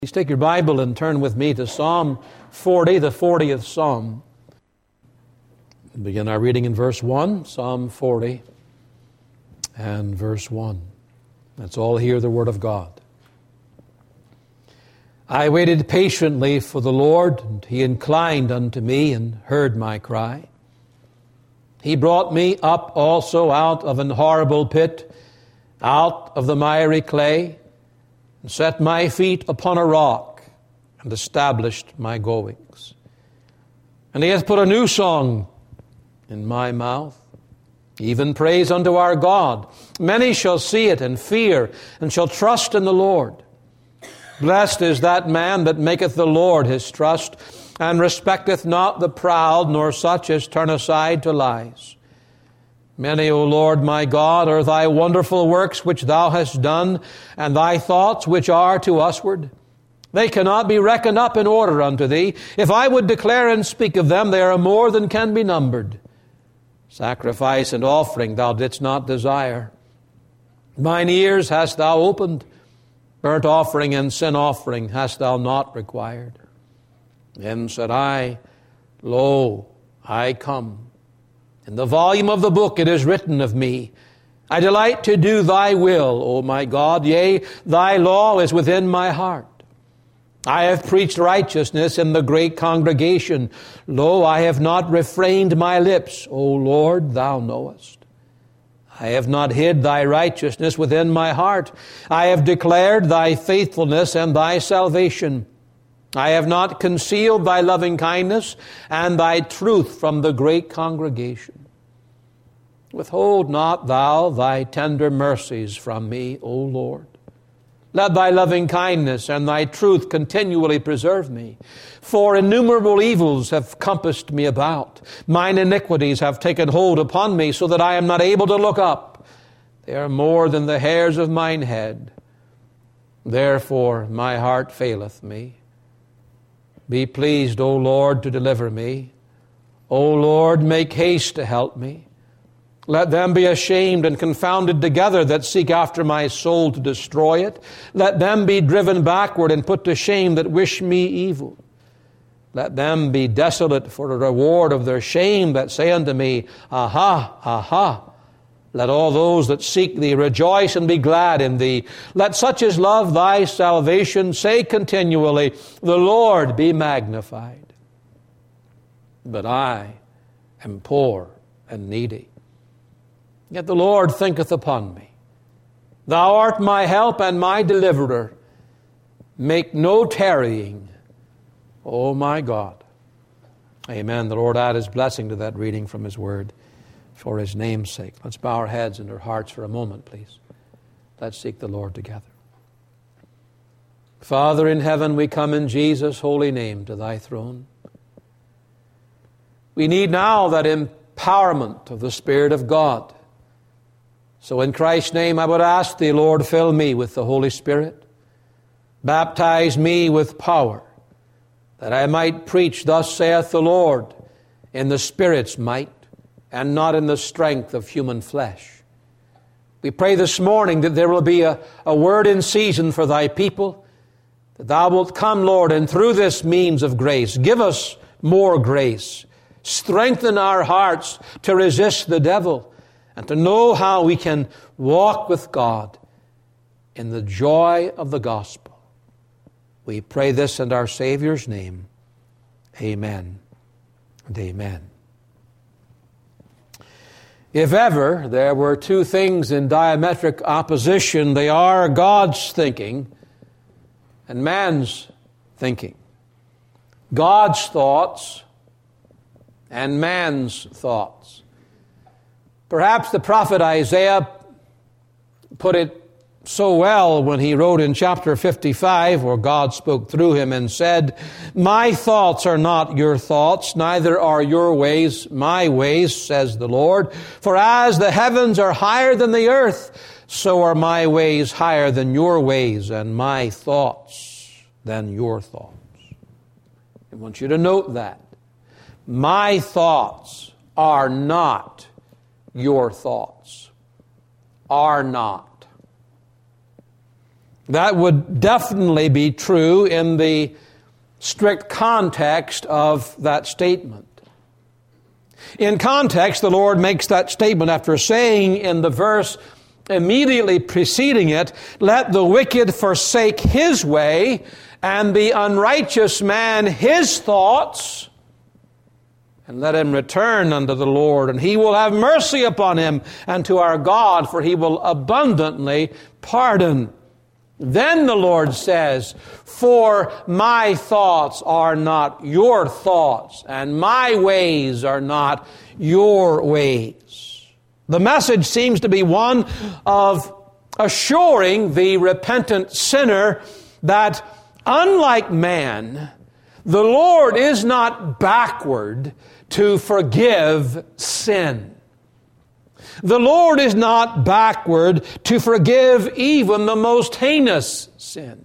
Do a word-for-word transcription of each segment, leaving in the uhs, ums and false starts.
Please take your Bible and turn with me to Psalm forty, the fortieth Psalm. We'll begin our reading in verse one, Psalm forty and verse one. Let's all hear the word of God. I waited patiently for the Lord, and He inclined unto me and heard my cry. He brought me up also out of an horrible pit, out of the miry clay, and set my feet upon a rock, and established my goings. And He hath put a new song in my mouth, even praise unto our God. Many shall see it and fear, and shall trust in the Lord. Blessed is that man that maketh the Lord his trust, and respecteth not the proud, nor such as turn aside to lies. Many, O Lord my God, are thy wonderful works which thou hast done, and thy thoughts which are to usward. They cannot be reckoned up in order unto thee. If I would declare and speak of them, they are more than can be numbered. Sacrifice and offering thou didst not desire. Mine ears hast thou opened. Burnt offering and sin offering hast thou not required. Then said I, Lo, I come. In the volume of the book it is written of me, I delight to do thy will, O my God. Yea, thy law is within my heart. I have preached righteousness in the great congregation. Lo, I have not refrained my lips. O Lord, thou knowest. I have not hid thy righteousness within my heart. I have declared thy faithfulness and thy salvation. I have not concealed thy loving kindness and thy truth from the great congregation. Withhold not thou thy tender mercies from me, O Lord. Let thy loving kindness and thy truth continually preserve me. For innumerable evils have compassed me about. Mine iniquities have taken hold upon me, so that I am not able to look up. They are more than the hairs of mine head. Therefore my heart faileth me. Be pleased, O Lord, to deliver me. O Lord, make haste to help me. Let them be ashamed and confounded together that seek after my soul to destroy it. Let them be driven backward and put to shame that wish me evil. Let them be desolate for the reward of their shame that say unto me, Aha, aha. Let all those that seek thee rejoice and be glad in thee. Let such as love thy salvation say continually, The Lord be magnified. But I am poor and needy. Yet the Lord thinketh upon me. Thou art my help and my deliverer. Make no tarrying, O my God. Amen. The Lord add His blessing to that reading from His word for His name's sake. Let's bow our heads and our hearts for a moment, please. Let's seek the Lord together. Father in heaven, we come in Jesus' holy name to thy throne. We need now that empowerment of the Spirit of God. So in Christ's name, I would ask thee, Lord, fill me with the Holy Spirit. Baptize me with power, that I might preach, thus saith the Lord, in the Spirit's might, and not in the strength of human flesh. We pray this morning that there will be a, a word in season for thy people, that thou wilt come, Lord, and through this means of grace, give us more grace. Strengthen our hearts to resist the devil and to know how we can walk with God in the joy of the gospel. We pray this in our Savior's name. Amen and amen. If ever there were two things in diametric opposition, they are God's thinking and man's thinking. God's thoughts and man's thoughts. Perhaps the prophet Isaiah put it so well when he wrote in chapter fifty-five, where God spoke through him and said, My thoughts are not your thoughts, neither are your ways my ways, says the Lord. For as the heavens are higher than the earth, so are my ways higher than your ways, and my thoughts than your thoughts. I want you to note that. My thoughts are not your thoughts. Are not. That would definitely be true in the strict context of that statement. In context, the Lord makes that statement after saying in the verse immediately preceding it, "Let the wicked forsake his way, and the unrighteous man his thoughts, and let him return unto the Lord, and he will have mercy upon him, and to our God, for he will abundantly pardon." Then the Lord says, "For my thoughts are not your thoughts, and my ways are not your ways." The message seems to be one of assuring the repentant sinner that, unlike man, the Lord is not backward to forgive sin. The Lord is not backward to forgive even the most heinous sin.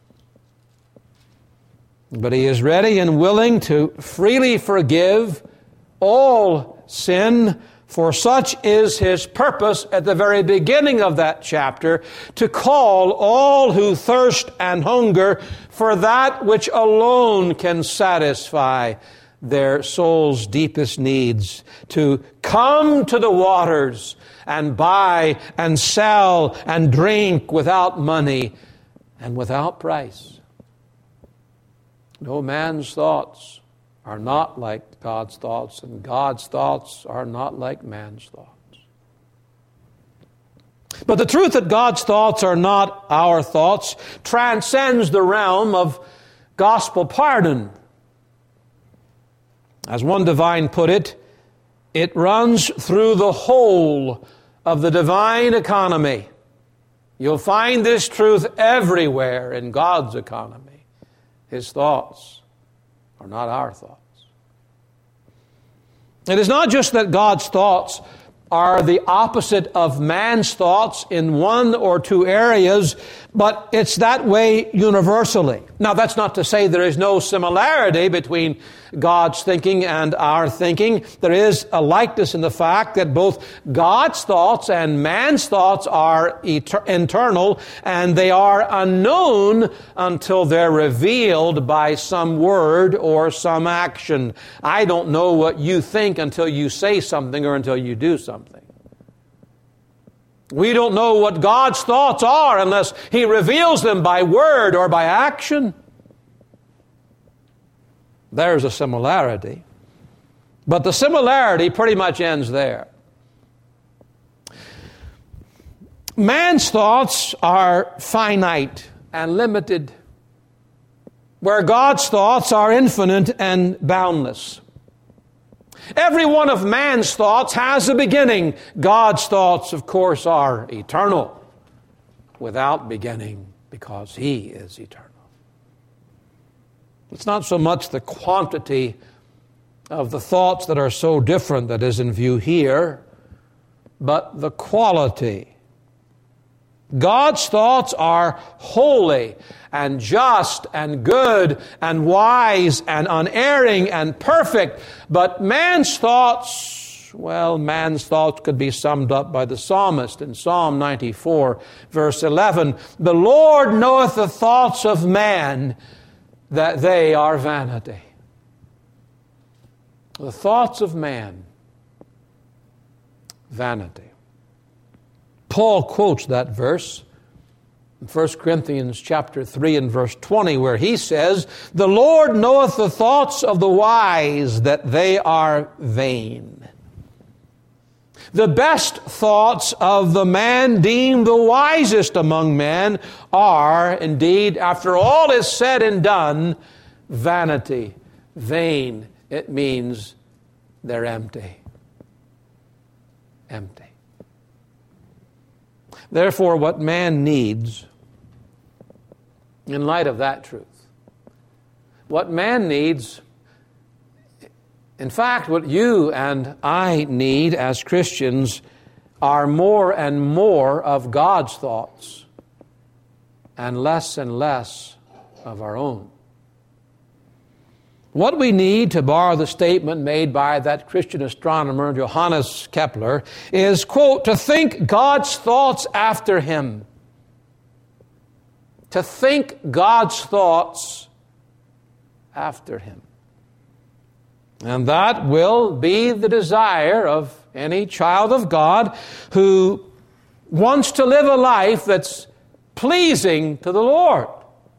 But He is ready and willing to freely forgive all sin, for such is His purpose at the very beginning of that chapter, to call all who thirst and hunger for that which alone can satisfy their soul's deepest needs, to come to the waters and buy and sell and drink without money and without price. No man's thoughts are not like God's thoughts, and God's thoughts are not like man's thoughts. But the truth that God's thoughts are not our thoughts transcends the realm of gospel pardon. As one divine put it, it runs through the whole of the divine economy. You'll find this truth everywhere in God's economy. His thoughts are not our thoughts. It is not just that God's thoughts are the opposite of man's thoughts in one or two areas, but it's that way universally. Now, that's not to say there is no similarity between God's thinking and our thinking. There is a likeness in the fact that both God's thoughts and man's thoughts are etern- internal, and they are unknown until they're revealed by some word or some action. I don't know what you think until you say something or until you do something. We don't know what God's thoughts are unless He reveals them by word or by action. There's a similarity. But the similarity pretty much ends there. Man's thoughts are finite and limited, where God's thoughts are infinite and boundless. Every one of man's thoughts has a beginning. God's thoughts, of course, are eternal, without beginning, because He is eternal. It's not so much the quantity of the thoughts that are so different that is in view here, but the quality. God's thoughts are holy and just and good and wise and unerring and perfect. But man's thoughts, well, man's thoughts could be summed up by the psalmist in Psalm ninety-four, verse eleven. "The Lord knoweth the thoughts of man, that they are vanity." The thoughts of man, vanity. Paul quotes that verse in First Corinthians chapter three and verse twenty, where he says, "The Lord knoweth the thoughts of the wise, that they are vain." The best thoughts of the man deemed the wisest among men are, indeed, after all is said and done, vanity, vain. It means they're empty. Empty. Therefore, what man needs, in light of that truth, what man needs, in fact, what you and I need as Christians, are more and more of God's thoughts and less and less of our own. What we need, to borrow the statement made by that Christian astronomer Johannes Kepler, is, quote, to think God's thoughts after Him. to think God's thoughts after him. And that will be the desire of any child of God who wants to live a life that's pleasing to the Lord.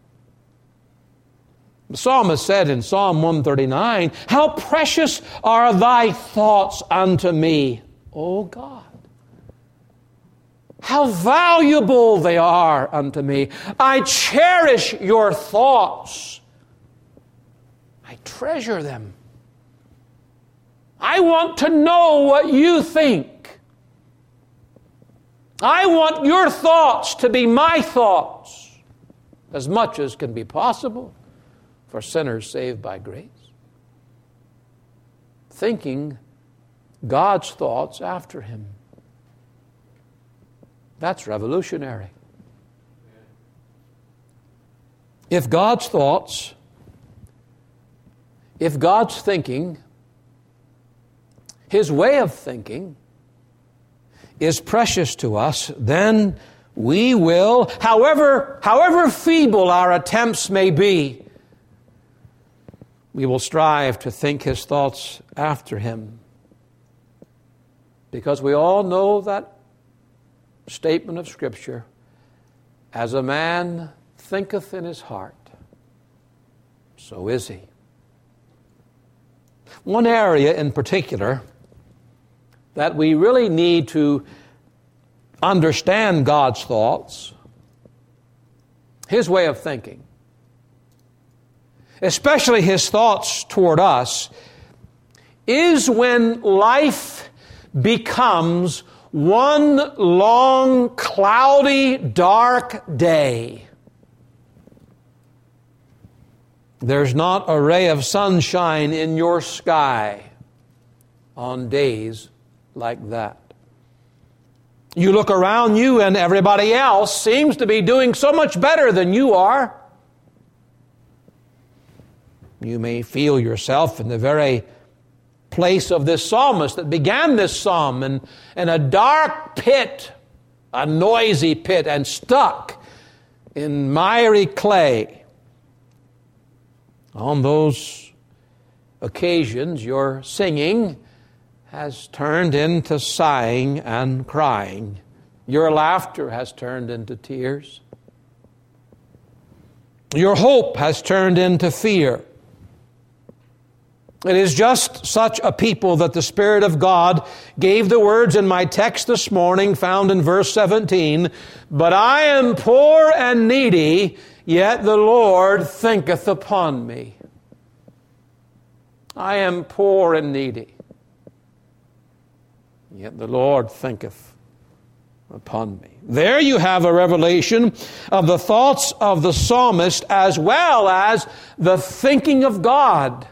The psalmist said in Psalm one thirty-nine, "How precious are thy thoughts unto me, O God. How valuable they are unto me. I cherish your thoughts. I treasure them. I want to know what you think. I want your thoughts to be my thoughts, as much as can be possible for sinners saved by grace." Thinking God's thoughts after him. That's revolutionary. If God's thoughts, if God's thinking, his way of thinking is precious to us, then we will, however, however feeble our attempts may be, we will strive to think his thoughts after him. Because we all know that statement of Scripture, "As a man thinketh in his heart, so is he." One area in particular that we really need to understand God's thoughts, his way of thinking, especially his thoughts toward us, is when life becomes one long, cloudy, dark day. There's not a ray of sunshine in your sky on days like that. You look around you and everybody else seems to be doing so much better than you are. You may feel yourself in the very place of this psalmist that began this psalm, in, in a dark pit, a noisy pit, and stuck in miry clay. On those occasions, your singing has turned into sighing and crying. Your laughter has turned into tears. Your hope has turned into fear. It is just such a people that the Spirit of God gave the words in my text this morning, found in verse seventeen, "But I am poor and needy, yet the Lord thinketh upon me." I am poor and needy, yet the Lord thinketh upon me. There you have a revelation of the thoughts of the psalmist as well as the thinking of God.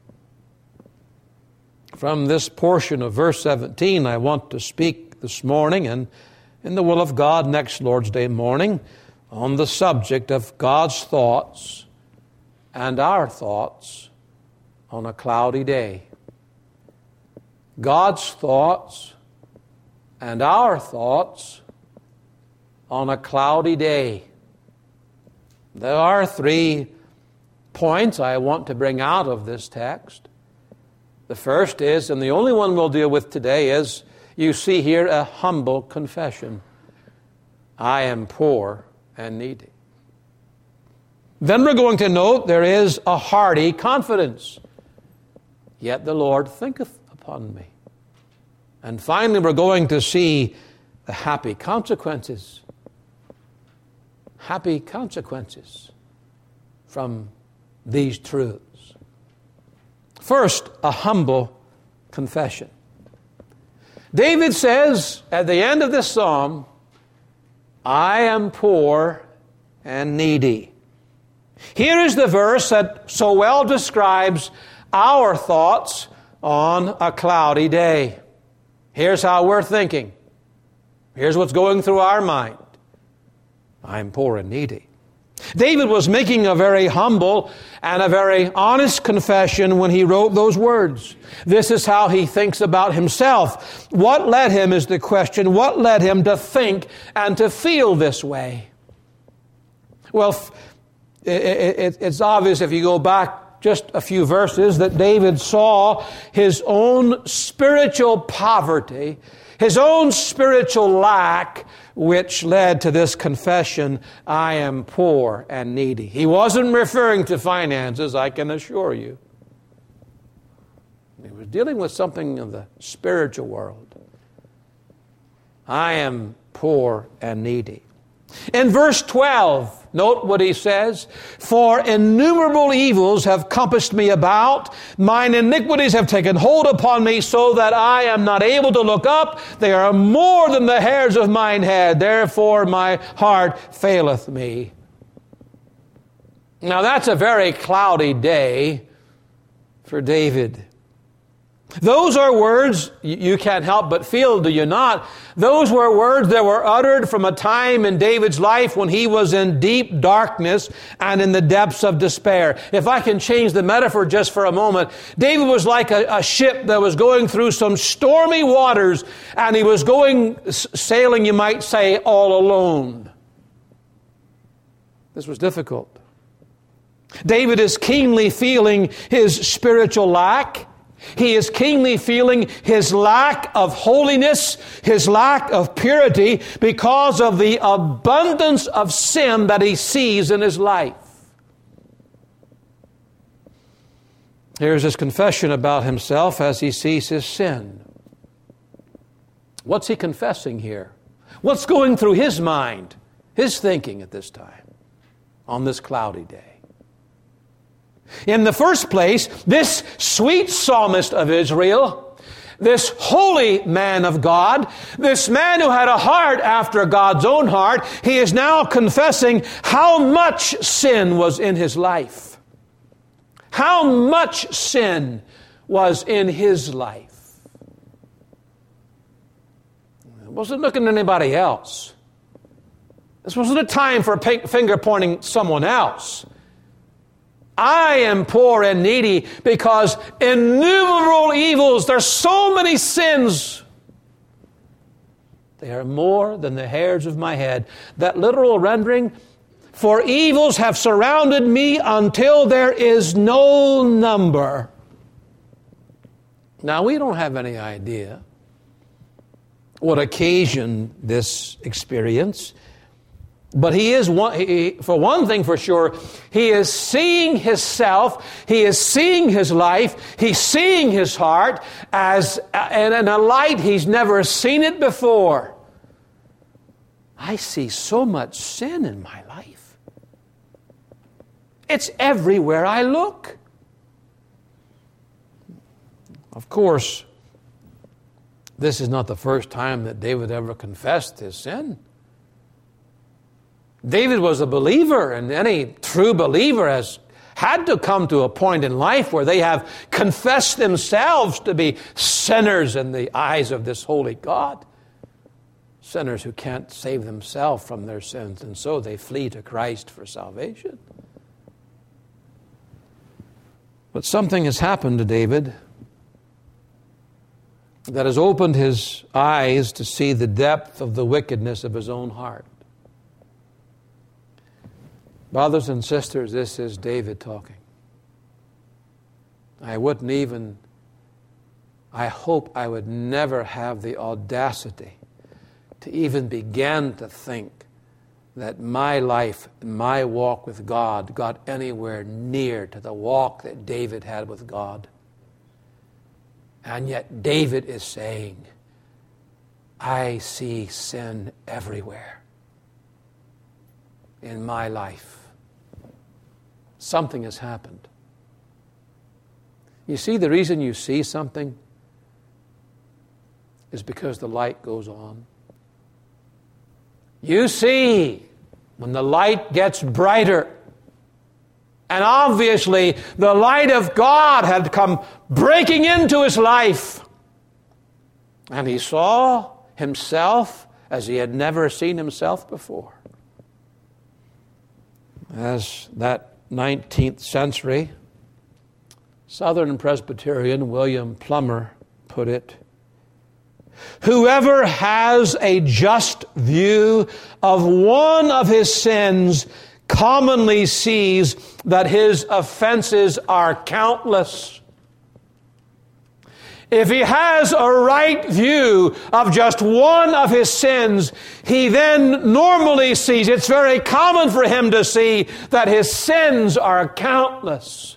From this portion of verse seventeen, I want to speak this morning and in the will of God next Lord's Day morning on the subject of God's thoughts and our thoughts on a cloudy day. God's thoughts and our thoughts on a cloudy day. There are three points I want to bring out of this text. The first is, and the only one we'll deal with today, is you see here a humble confession. I am poor and needy. Then we're going to note there is a hearty confidence. Yet the Lord thinketh upon me. And finally, we're going to see the happy consequences. Happy consequences from these truths. First, a humble confession. David says at the end of this psalm, I am poor and needy. Here is the verse that so well describes our thoughts on a cloudy day. Here's how we're thinking. Here's what's going through our mind. I'm poor and needy. David was making a very humble and a very honest confession when he wrote those words. This is how he thinks about himself. What led him is the question. What led him to think and to feel this way? Well, it's obvious if you go back just a few verses that David saw his own spiritual poverty, his own spiritual lack, which led to this confession, I am poor and needy. He wasn't referring to finances, I can assure you. He was dealing with something of the spiritual world. I am poor and needy. In verse twelve, note what he says. For innumerable evils have compassed me about. Mine iniquities have taken hold upon me so that I am not able to look up. They are more than the hairs of mine head. Therefore my heart faileth me. Now that's a very cloudy day for David. Those are words you can't help but feel, do you not? Those were words that were uttered from a time in David's life when he was in deep darkness and in the depths of despair. If I can change the metaphor just for a moment, David was like a, a ship that was going through some stormy waters, and he was going sailing, you might say, all alone. This was difficult. David is keenly feeling his spiritual lack. He is keenly feeling his lack of holiness, his lack of purity, because of the abundance of sin that he sees in his life. Here's his confession about himself as he sees his sin. What's he confessing here? What's going through his mind, his thinking at this time, on this cloudy day? In the first place, this sweet psalmist of Israel, this holy man of God, this man who had a heart after God's own heart, he is now confessing how much sin was in his life. How much sin was in his life. He wasn't looking at anybody else. This wasn't a time for finger pointing someone else. I am poor and needy because innumerable evils, there's so many sins. They are more than the hairs of my head. That literal rendering, for evils have surrounded me until there is no number. Now, we don't have any idea what occasioned this experience. But he is, one, he, for one thing for sure, he is seeing himself, he is seeing his life, he's seeing his heart as and in a light he's never seen it before. I see so much sin in my life. It's everywhere I look. Of course, this is not the first time that David ever confessed his sin. David was a believer, and any true believer has had to come to a point in life where they have confessed themselves to be sinners in the eyes of this holy God. Sinners who can't save themselves from their sins, and so they flee to Christ for salvation. But something has happened to David that has opened his eyes to see the depth of the wickedness of his own heart. Brothers and sisters, this is David talking. I wouldn't even, I hope I would never have the audacity to even begin to think that my life, my walk with God got anywhere near to the walk that David had with God. And yet David is saying, I see sin everywhere in my life. Something has happened. You see, the reason you see something is because the light goes on. You see when the light gets brighter. And obviously, the light of God had come breaking into his life. And he saw himself as he had never seen himself before. As that nineteenth century Southern Presbyterian William Plummer put it, whoever has a just view of one of his sins commonly sees that his offenses are countless. If he has a right view of just one of his sins, he then normally sees, it's very common for him to see that his sins are countless.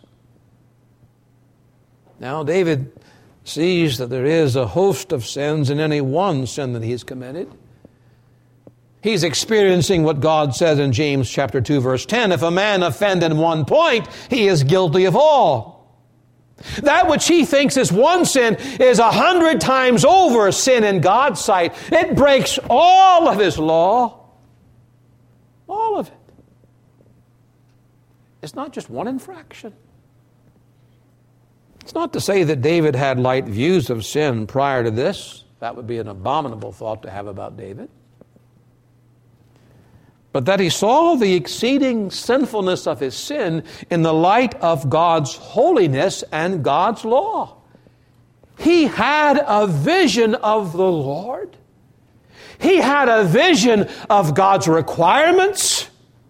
Now, David sees that there is a host of sins in any one sin that he's committed. He's experiencing what God says in James chapter two, verse ten, if a man offend in one point, he is guilty of all. That which he thinks is one sin is a hundred times over sin in God's sight. It breaks all of his law. All of it. It's not just one infraction. It's not to say that David had light views of sin prior to this. That would be an abominable thought to have about David. But that he saw the exceeding sinfulness of his sin in the light of God's holiness and God's law. He had a vision of the Lord. He had a vision of God's requirements.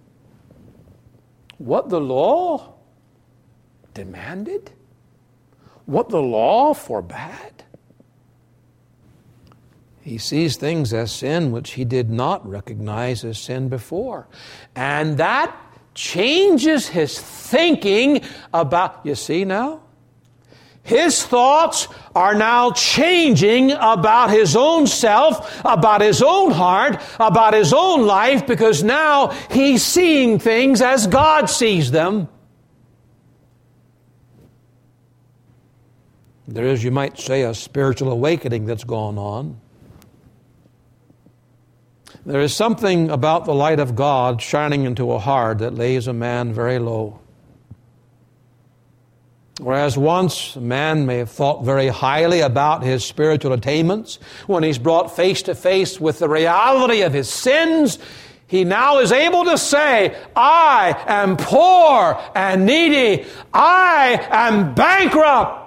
What the law demanded. What the law forbade. He sees things as sin which he did not recognize as sin before. And that changes his thinking about, you see now? His thoughts are now changing about his own self, about his own heart, about his own life, because now he's seeing things as God sees them. There is, you might say, a spiritual awakening that's gone on. There is something about the light of God shining into a heart that lays a man very low. Whereas once a man may have thought very highly about his spiritual attainments, when he's brought face to face with the reality of his sins, he now is able to say, I am poor and needy. I am bankrupt.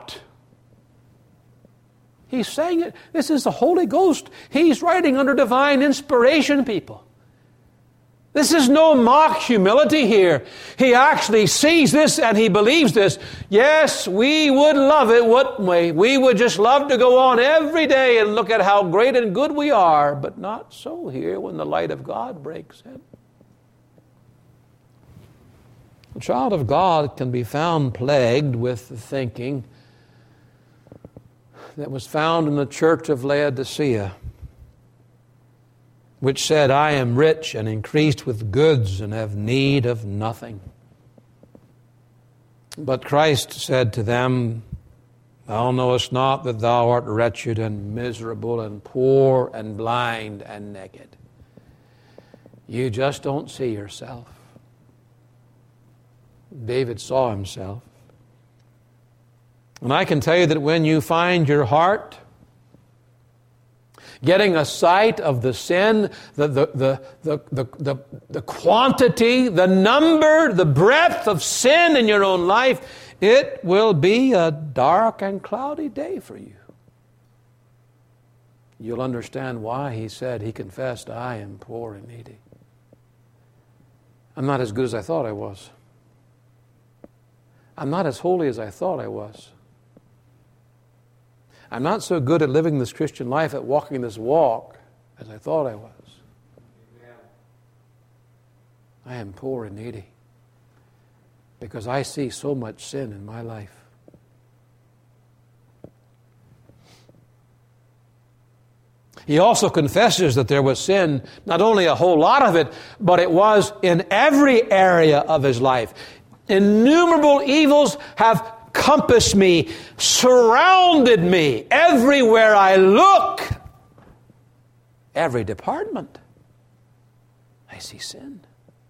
He's saying it. This is the Holy Ghost. He's writing under divine inspiration, people. This is no mock humility here. He actually sees this and he believes this. Yes, we would love it, wouldn't we? We would just love to go on every day and look at how great and good we are, but not so here when the light of God breaks in. The child of God can be found plagued with the thinking that was found in the church of Laodicea, which said, I am rich and increased with goods and have need of nothing. But Christ said to them, Thou knowest not that thou art wretched and miserable and poor and blind and naked. You just don't see yourself. David saw himself. And I can tell you that when you find your heart getting a sight of the sin, the, the, the, the, the, the, the quantity, the number, the breadth of sin in your own life, it will be a dark and cloudy day for you. You'll understand why he said, he confessed, I am poor and needy. I'm not as good as I thought I was. I'm not as holy as I thought I was. I'm not so good at living this Christian life, at walking this walk, as I thought I was. Amen. I am poor and needy because I see so much sin in my life. He also confesses that there was sin, not only a whole lot of it, but it was in every area of his life. Innumerable evils have compassed me, surrounded me. Everywhere I look, every department, I see sin.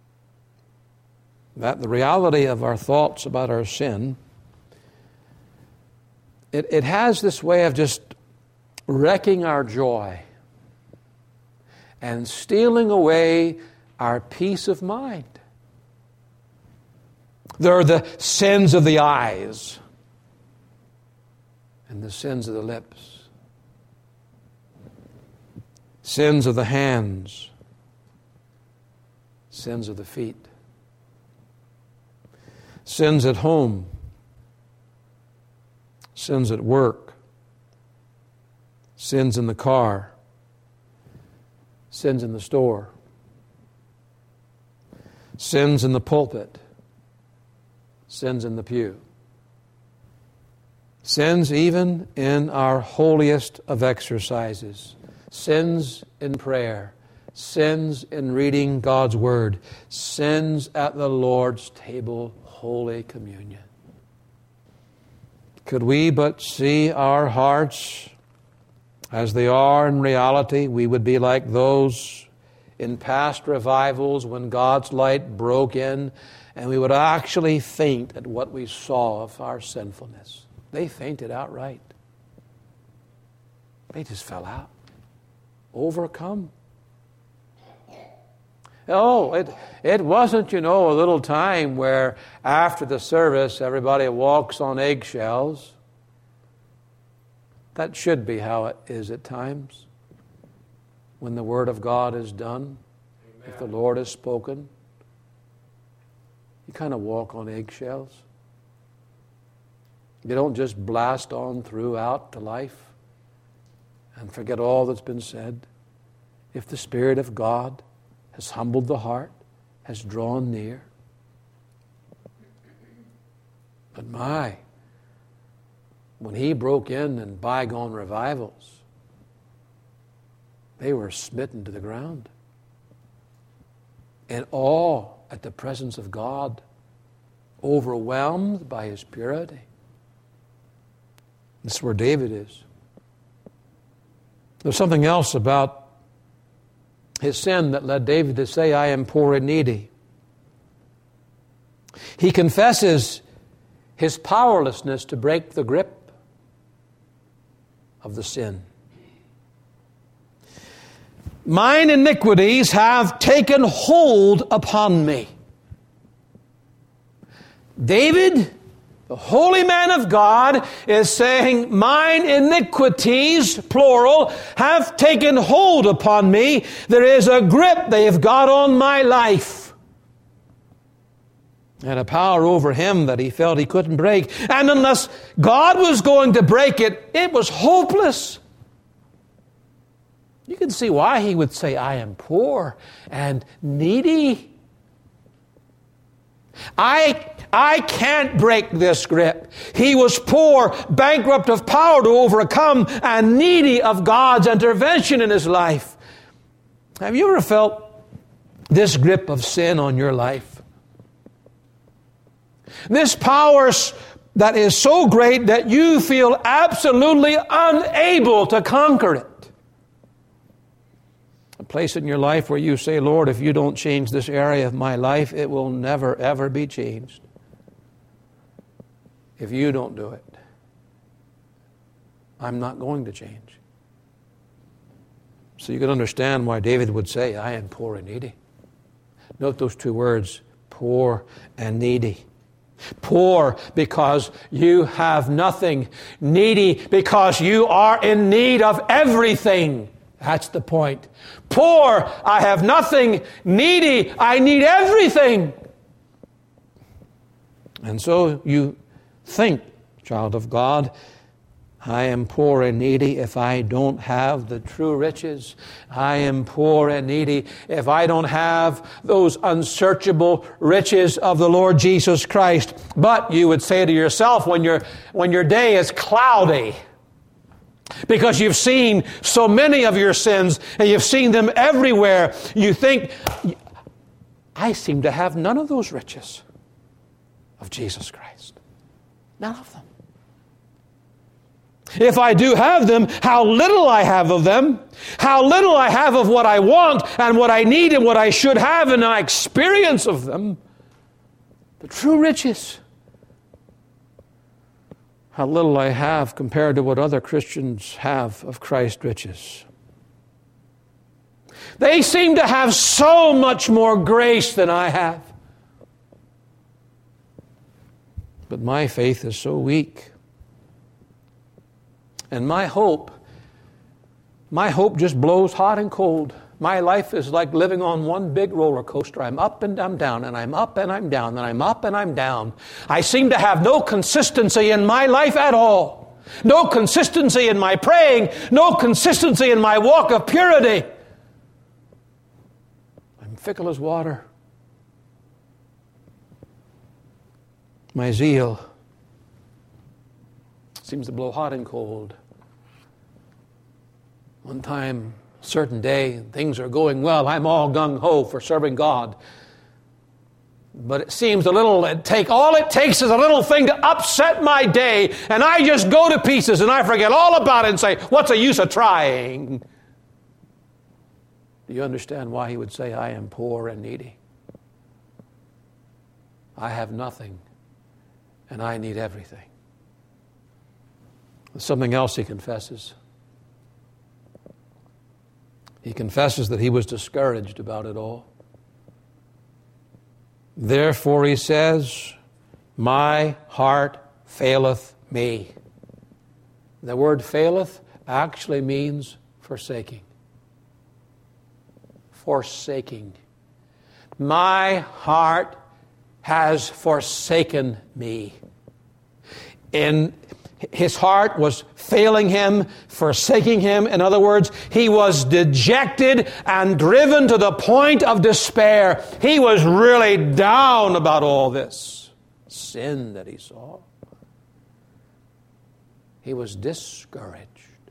That the reality of our thoughts about our sin, it, it has this way of just wrecking our joy and stealing away our peace of mind. There are the sins of the eyes and the sins of the lips, sins of the hands, sins of the feet, Sins at home. Sins at work. Sins in the car. Sins in the store. Sins in the pulpit. Sins in the pew. Sins even in our holiest of exercises. Sins in prayer. Sins in reading God's Word. Sins at the Lord's table, Holy Communion. Could we but see our hearts as they are in reality, we would be like those in past revivals when God's light broke in, and we would actually faint at what we saw of our sinfulness. They fainted outright. They just fell out. Overcome. Oh, it, it wasn't, you know, a little time where after the service everybody walks on eggshells. That should be how it is at times. When the Word of God is done, Amen. If the Lord has spoken, you kind of walk on eggshells. You don't just blast on throughout to life and forget all that's been said. If the Spirit of God has humbled the heart, has drawn near. But my, when He broke in in bygone revivals, they were smitten to the ground in awe at the presence of God, overwhelmed by His purity. This is where David is. There's something else about his sin that led David to say, I am poor and needy. He confesses his powerlessness to break the grip of the sin. Mine iniquities have taken hold upon me. David, the holy man of God, is saying, mine iniquities, plural, have taken hold upon me. There is a grip they have got on my life. And a power over him that he felt he couldn't break. And unless God was going to break it, it was hopeless. You can see why he would say, I am poor and needy. I, I can't break this grip. He was poor, bankrupt of power to overcome, and needy of God's intervention in his life. Have you ever felt this grip of sin on your life? This power that is so great that you feel absolutely unable to conquer it. A place in your life where you say, Lord, if you don't change this area of my life, it will never, ever be changed. If you don't do it, I'm not going to change. So you can understand why David would say, I am poor and needy. Note those two words, poor and needy. Poor because you have nothing. Needy because you are in need of everything. That's the point. Poor, I have nothing. Needy, I need everything. And so you think, child of God, I am poor and needy if I don't have the true riches. I am poor and needy if I don't have those unsearchable riches of the Lord Jesus Christ. But you would say to yourself when your when your day is cloudy, because you've seen so many of your sins and you've seen them everywhere, you think, I seem to have none of those riches of Jesus Christ. None of them. If I do have them, how little I have of them, how little I have of what I want and what I need and what I should have in my experience of them. The true riches. How little I have compared to what other Christians have of Christ's riches. They seem to have so much more grace than I have. But my faith is so weak. And my hope, my hope just blows hot and cold My life is like living on one big roller coaster. I'm up and I'm down, and I'm up and I'm down, and I'm up and I'm down. I seem to have no consistency in my life at all. No consistency in my praying. No consistency in my walk of purity. I'm fickle as water. My zeal seems to blow hot and cold. One time, certain day, things are going well. I'm all gung-ho for serving God. But it seems a little, it take, all it takes is a little thing to upset my day, and I just go to pieces, and I forget all about it and say, what's the use of trying? Do you understand why he would say, I am poor and needy? I have nothing, and I need everything. There's something else he confesses. He confesses that he was discouraged about it all. Therefore, he says, my heart faileth me. The word faileth actually means forsaking. Forsaking. My heart has forsaken me. In His heart was failing him, forsaking him. In other words, he was dejected and driven to the point of despair. He was really down about all this sin that he saw. He was discouraged.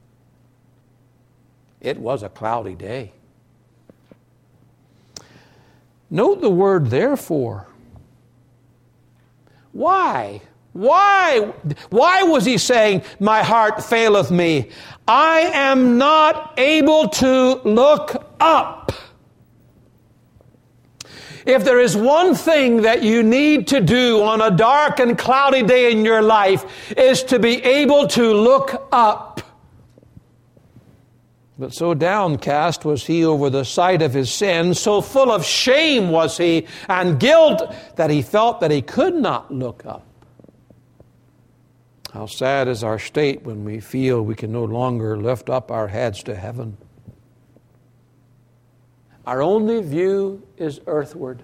It was a cloudy day. Note the word therefore. Why? Why? Why was he saying, my heart faileth me? I am not able to look up. If there is one thing that you need to do on a dark and cloudy day in your life, is to be able to look up. But so downcast was he over the sight of his sin, so full of shame was he and guilt, that he felt that he could not look up. How sad is our state when we feel we can no longer lift up our heads to heaven. Our only view is earthward.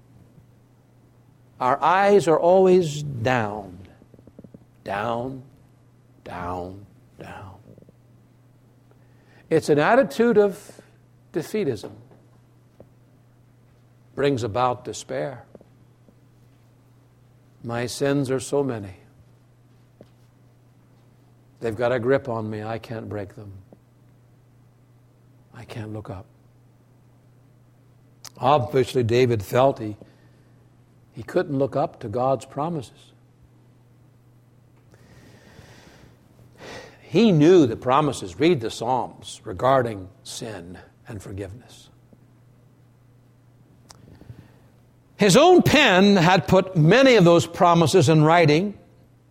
Our eyes are always down, down, down, down. It's an attitude of defeatism. Brings about despair. My sins are so many. They've got a grip on me. I can't break them. I can't look up. Obviously, David felt he, he couldn't look up to God's promises. He knew the promises. Read the Psalms regarding sin and forgiveness. His own pen had put many of those promises in writing.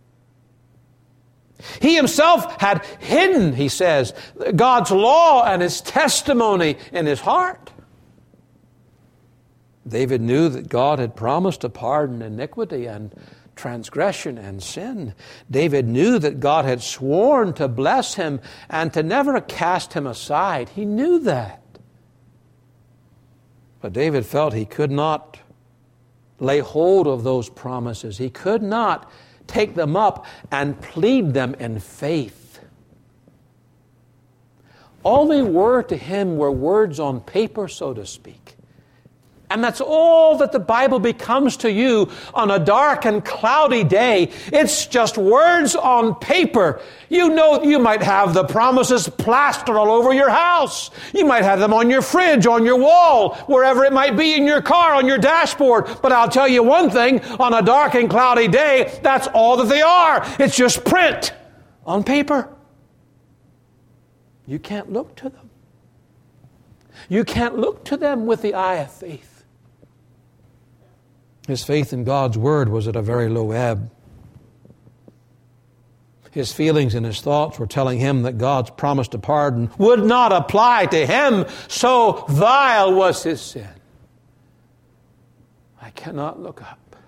He himself had hidden, he says, God's law and his testimony in his heart. David knew that God had promised to pardon iniquity and transgression and sin. David knew that God had sworn to bless him and to never cast him aside. He knew that. But David felt he could not lay hold of those promises. He could not take them up and plead them in faith. All they were to him were words on paper, so to speak. And that's all that the Bible becomes to you on a dark and cloudy day. It's just words on paper. You know, you might have the promises plastered all over your house. You might have them on your fridge, on your wall, wherever it might be in your car, on your dashboard. But I'll tell you one thing, on a dark and cloudy day, that's all that they are. It's just print on paper. You can't look to them. You can't look to them with the eye of faith. His faith in God's Word was at a very low ebb. His feelings and his thoughts were telling him that God's promise to pardon would not apply to him, so vile was his sin. I cannot look up.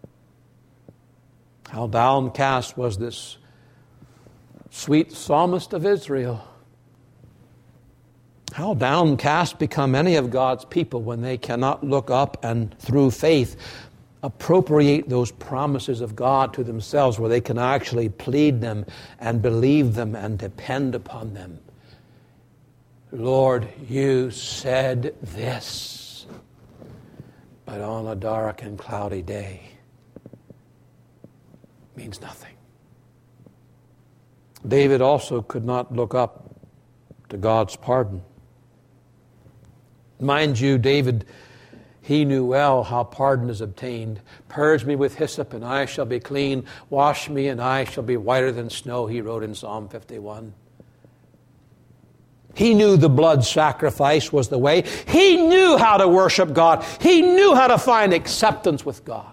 How downcast was this sweet psalmist of Israel. How downcast become any of God's people when they cannot look up and through faith appropriate those promises of God to themselves, where they can actually plead them and believe them and depend upon them. Lord, you said this, but on a dark and cloudy day means nothing. David also could not look up to God's pardon. Mind you, David, he knew well how pardon is obtained. Purge me with hyssop, and I shall be clean. Wash me, and I shall be whiter than snow, he wrote in Psalm fifty-one. He knew the blood sacrifice was the way. He knew how to worship God. He knew how to find acceptance with God.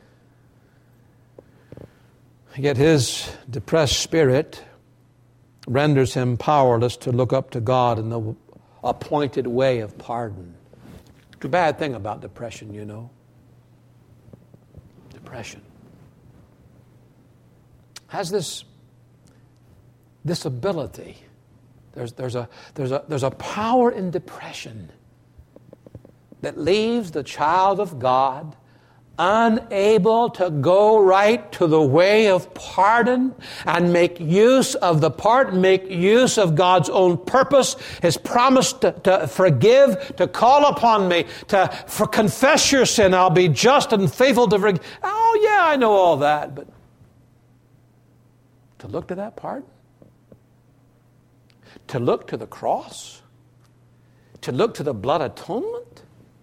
Yet his depressed spirit renders him powerless to look up to God in the appointed way of pardon. It's a bad thing about depression, you know. Depression has this, this ability. There's, there's, a, there's, a, there's a power in depression that leaves the child of God unable to go right to the way of pardon and make use of the part, make use of God's own purpose, His promise to, to forgive, to call upon me, to for confess your sin. I'll be just and faithful to forgive. Oh yeah, I know all that, but to look to that pardon, to look to the cross, to look to the blood atonement.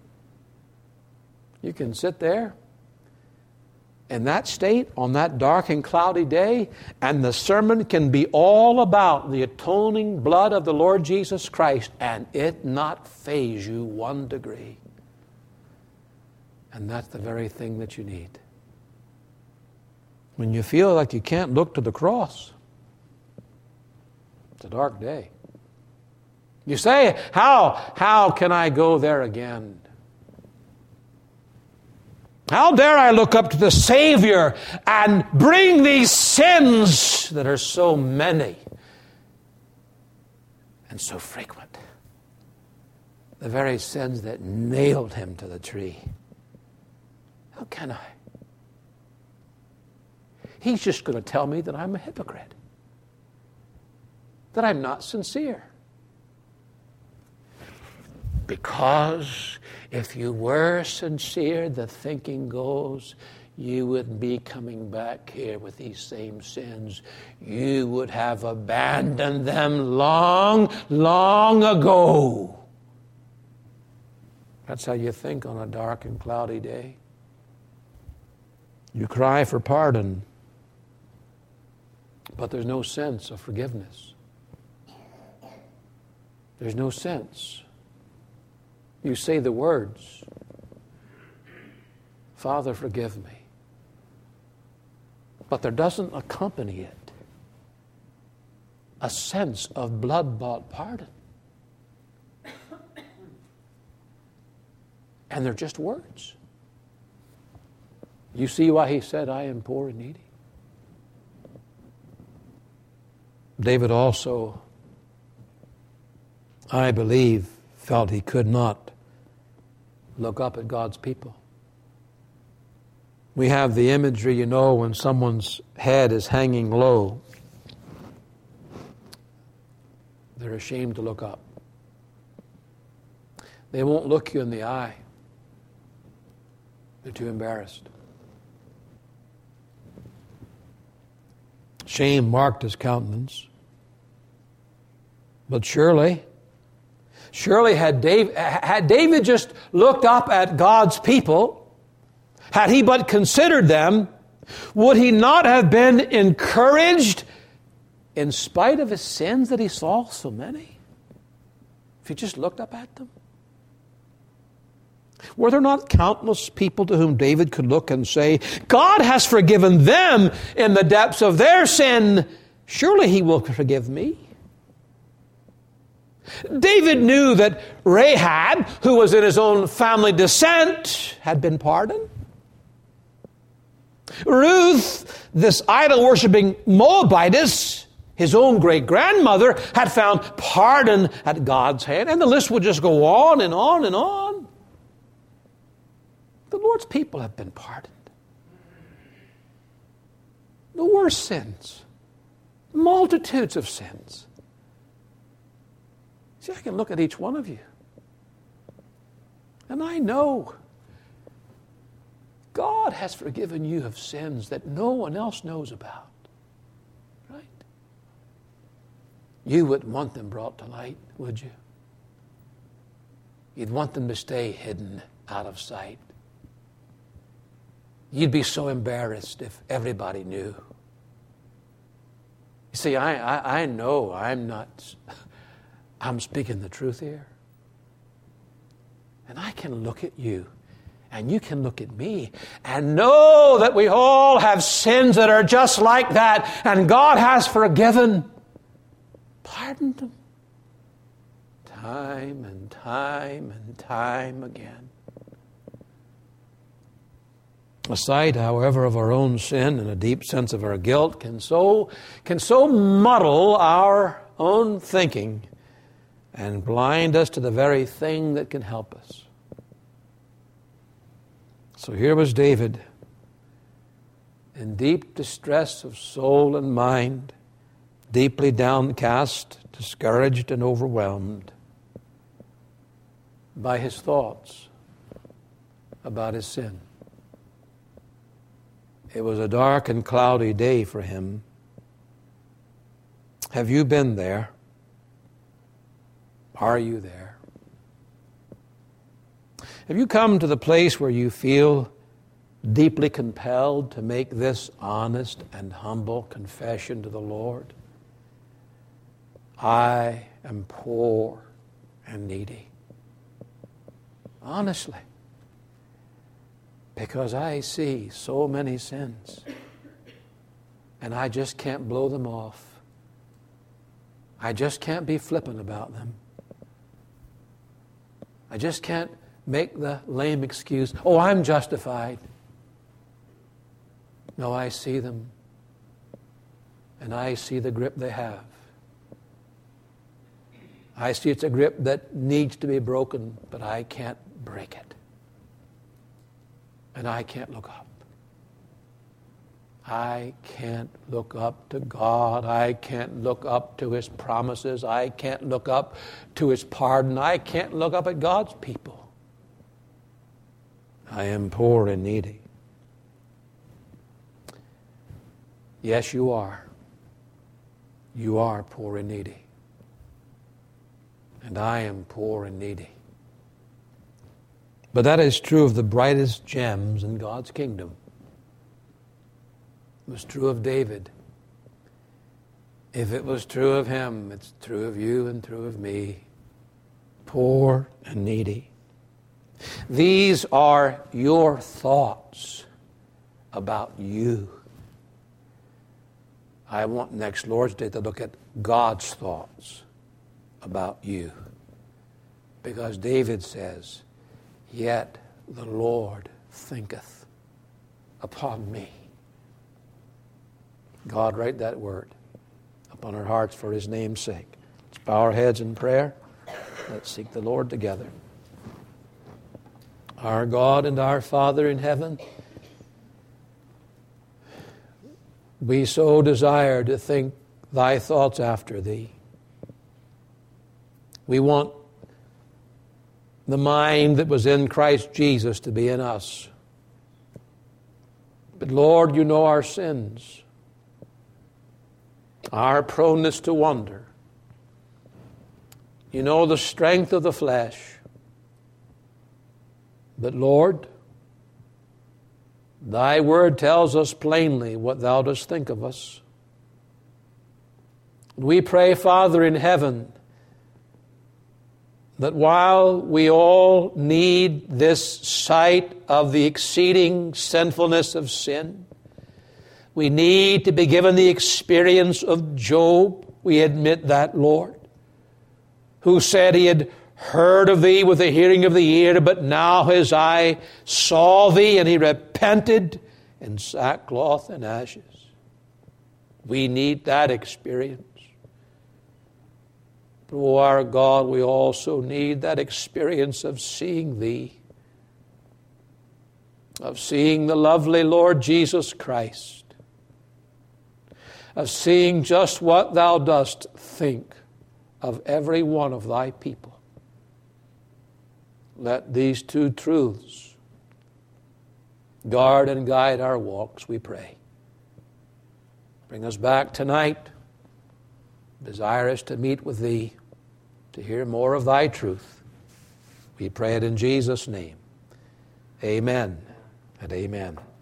You can sit there in that state on that dark and cloudy day, and the sermon can be all about the atoning blood of the Lord Jesus Christ, and it not faze you one degree. And that's the very thing that you need. When you feel like you can't look to the cross, it's a dark day. You say, how, how can I go there again? How dare I look up to the Savior and bring these sins that are so many and so frequent? The very sins that nailed him to the tree. How can I? He's just going to tell me that I'm a hypocrite, that I'm not sincere. Because if you were sincere, the thinking goes, you wouldn't be coming back here with these same sins. You would have abandoned them long, long ago. That's how you think on a dark and cloudy day. You cry for pardon, but there's no sense of forgiveness. There's no sense. You say the words, Father, forgive me. But there doesn't accompany it a sense of blood-bought pardon. And they're just words. You see why he said, I am poor and needy? David also, I believe, felt he could not look up at God's people. We have the imagery, you know, when someone's head is hanging low, they're ashamed to look up. They won't look you in the eye. They're too embarrassed. Shame marked his countenance. But surely, surely had David, had David just looked up at God's people, had he but considered them, would he not have been encouraged in spite of his sins that he saw so many? If he just looked up at them? Were there not countless people to whom David could look and say, God has forgiven them in the depths of their sin. Surely he will forgive me. David knew that Rahab, who was in his own family descent, had been pardoned. Ruth, this idol-worshipping Moabitess, His own great-grandmother had found pardon at God's hand, and the list would just go on and on and on. The Lord's people have been pardoned. The worst sins, multitudes of sins. See, I can look at each one of you, and I know God has forgiven you of sins that no one else knows about. Right? You wouldn't want them brought to light, would you? You'd want them to stay hidden out of sight. You'd be so embarrassed if everybody knew. You see, I, I, I know I'm not, I'm speaking the truth here. And I can look at you, and you can look at me, and know that we all have sins that are just like that, and God has forgiven, pardoned them, time and time and time again. A sight, however, of our own sin and a deep sense of our guilt can so, can so muddle our own thinking and blind us to the very thing that can help us. So here was David in deep distress of soul and mind, deeply downcast, discouraged, and overwhelmed by his thoughts about his sin. It was a dark and cloudy day for him. Have you been there? Are you there? Have you come to the place where you feel deeply compelled to make this honest and humble confession to the Lord? I am poor and needy. Honestly. Because I see so many sins, and I just can't blow them off. I just can't be flippant about them. I just can't make the lame excuse, oh, I'm justified. No, I see them, and I see the grip they have. I see it's a grip that needs to be broken, but I can't break it. And I can't look up. I can't look up to God. I can't look up to His promises. I can't look up to His pardon. I can't look up at God's people. I am poor and needy. Yes, you are. You are poor and needy. And I am poor and needy. But that is true of the brightest gems in God's kingdom. It was true of David. If it was true of him, it's true of you and true of me. Poor and needy. These are your thoughts about you. I want next Lord's Day to look at God's thoughts about you. Because David says, yet the Lord thinketh upon me. God, write that word upon our hearts for His name's sake. Let's bow our heads in prayer. Let's seek the Lord together. Our God and our Father in heaven, we so desire to think Thy thoughts after Thee. We want the mind that was in Christ Jesus to be in us. But Lord, you know our sins, our proneness to wander. You know the strength of the flesh. But Lord, Thy word tells us plainly what Thou dost think of us. We pray, Father in heaven, that while we all need this sight of the exceeding sinfulness of sin, we need to be given the experience of Job. We admit that, Lord, who said he had heard of Thee with the hearing of the ear, but now his eye saw Thee, and he repented in sackcloth and ashes. We need that experience. But, oh, our God, we also need that experience of seeing Thee, of seeing the lovely Lord Jesus Christ, of seeing just what Thou dost think of every one of Thy people. Let these two truths guard and guide our walks, we pray. Bring us back tonight, desirous to meet with Thee, to hear more of Thy truth. We pray it in Jesus' name. Amen and amen.